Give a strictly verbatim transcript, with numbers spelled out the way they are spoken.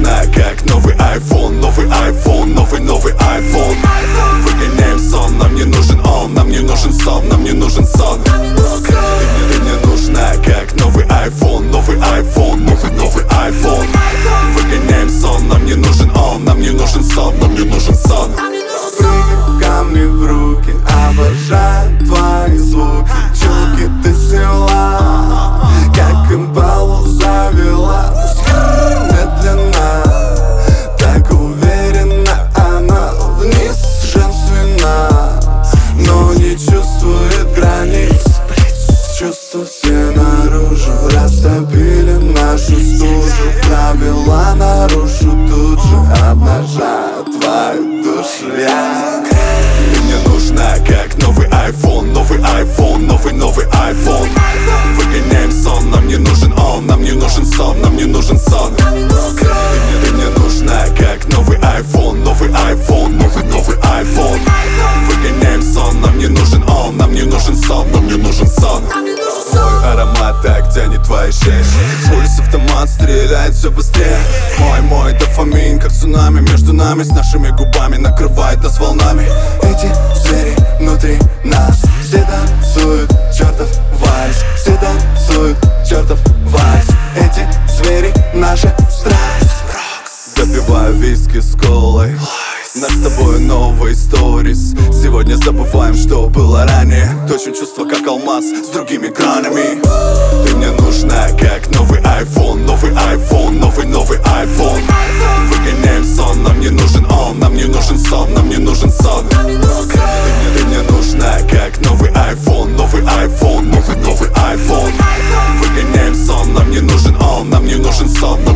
нужна, как новый айфон. Новый айфон, новый, новый айфон. Выгоняем сон, нам не нужен он. Нам не нужен сон, нам не нужен сон. Ты мне, ты мне нужна, как новый айфон. Новый айфон, новый, новый айфон. Выгоняем сон, нам не нужен он. Нам не нужен сон, нам не нужен сон. Прыгай ко мне в руки, обожаю твои звуки. Чулки ты сняла, как импалу завела. Медленно, так уверенно она вниз женственна, но не чувствует границ. Чувства все наружу растопили нашу стужу. Правила нарушу тут же, обнажая твою душу. Ты мне нужна, как новый айфон. Новый айфон, новый, новый айфон. Выгоняем сон, нам не нужен он. Нам не нужен сон, нам не нужен сон. Ты мне, ты мне нужна, как новый айфон. Новый айфон, новый, новый айфон. Выгоняем сон, нам не нужен он. Нам не нужен сон, нам не нужен сон. Мой аромат так тянет твои шеи. Пульс автомат стреляет все быстрее. Мой, мой дофамин, как цунами между нами. С нашими губами накрывает нас волнами. Эти звери внутри нас, все танцуют чертов вальс. Все танцуют чертов вальс. Эти звери наша страсть. Допиваю виски с колой. Нас с тобой новые сторис. Сегодня забываем, что было ранее. Точим чувства, как алмаз с другими гранями. Ты мне нужна, как новый айфон. Новый айфон, новый, новый айфон. Выгоняем сон, нам не нужен он. Нам не нужен сон, нам не нужен сон. Ты мне, ты мне нужна, как новый айфон. Новый айфон, новый, новый айфон. Выгоняем сон, нам не нужен он. Нам не нужен сон.